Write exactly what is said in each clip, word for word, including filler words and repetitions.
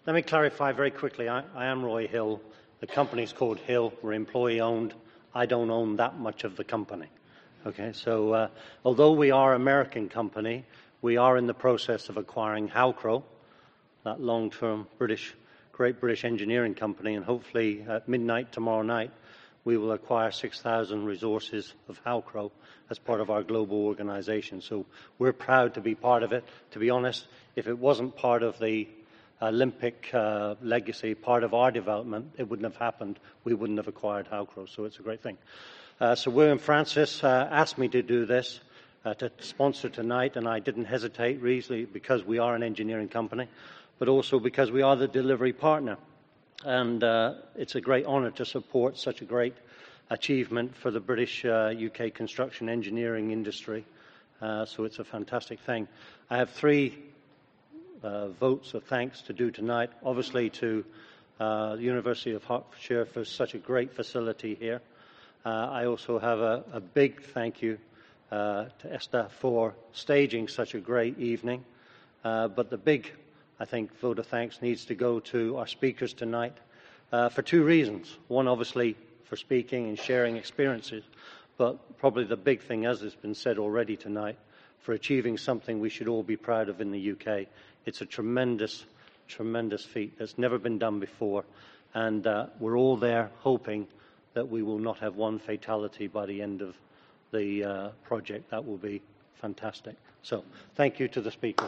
Let me clarify very quickly. I, I am Roy Hill. The company's called Hill. We're employee-owned. I don't own that much of the company. Okay, so uh, although we are an American company, we are in the process of acquiring Halcro, that long-term British, great British engineering company, and hopefully at midnight tomorrow night, we will acquire six thousand resources of Halcro as part of our global organization. So we're proud to be part of it. To be honest, if it wasn't part of the Olympic uh, legacy, part of our development, it wouldn't have happened. We wouldn't have acquired Halcro, so it's a great thing. Uh, so William Francis uh, asked me to do this, uh, to sponsor tonight, and I didn't hesitate, really, because we are an engineering company, but also because we are the delivery partner. And uh, it's a great honour to support such a great achievement for the British uh, U K construction engineering industry. Uh, so it's a fantastic thing. I have three uh, votes of thanks to do tonight. Obviously to uh, the University of Hertfordshire for such a great facility here. Uh, I also have a, a big thank you uh, to ESTA for staging such a great evening. Uh, but the big I think vote of thanks needs to go to our speakers tonight uh, for two reasons. One, obviously, for speaking and sharing experiences, but probably the big thing, as has been said already tonight, for achieving something we should all be proud of in the U K. It's a tremendous, tremendous feat that's never been done before, and uh, we're all there hoping that we will not have one fatality by the end of the uh, project. That will be fantastic. So, thank you to the speakers.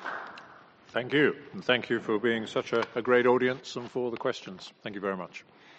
Thank you, and thank you for being such a, a great audience and for the questions. Thank you very much.